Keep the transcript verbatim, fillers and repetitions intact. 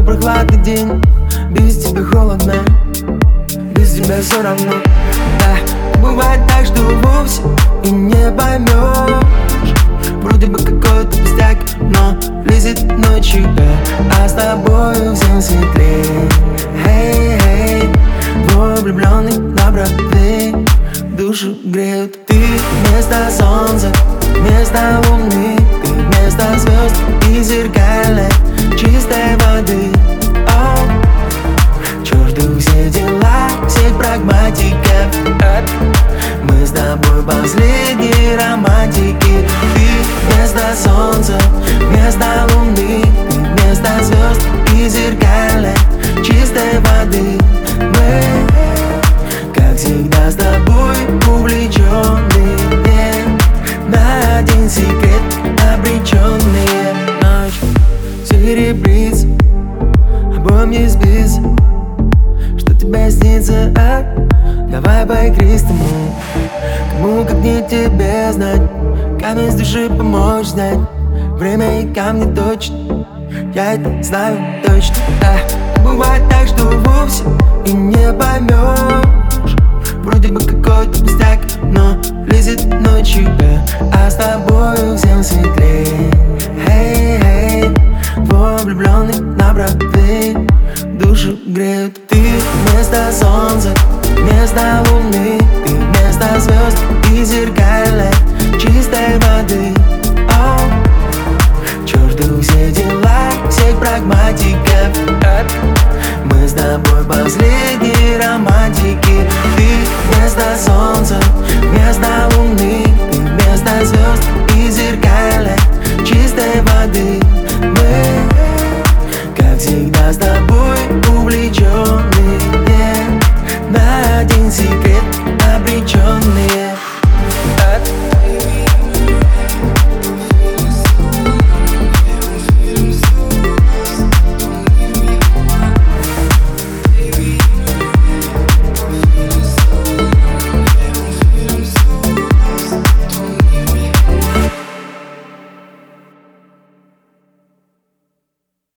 прохладный день, без тебя холодно, без тебя все равно. Да, бывает так, что вовсе и не поймешь. Вроде бы какой-то пустяк, но лезет ночью, да, а с тобою всем светлее. Эй, эй, двое влюбленных на Бродвей душу греют. Ты вместо солнца, вместо луны, ты вместо звезд и зеркальной чистой воды. Оу, черту все дела, всех прагматиков. Мы с тобой последние романтики. Ты вместо солнца, вместо луны, ты вместо звезд и зеркальной чистой воды. Мы, как всегда, с тобой увлеченные на один секрет обреченные. Ночь серебрится, обоим не спится, что тебе снится, а? Давай по-игристому, кому как не тебе знать, камень с души помочь снять. Время и камни точно, я это знаю точно. Да, бывает так, что вовсе и не поймешь. Вроде бы какой-то пустяк, но лезет ночью, да, а с тобою всем светлее. Эй, эй, двое влюбленных на Бродвей душу греют. Ты вместо солнца, вместо луны, ты вместо звезд и зеркальной чистой воды. Оу, черту все дела, всех прагматиков. Мы с тобой последние романтики. Ты вместо солнца, вместо луны, ты вместо звезд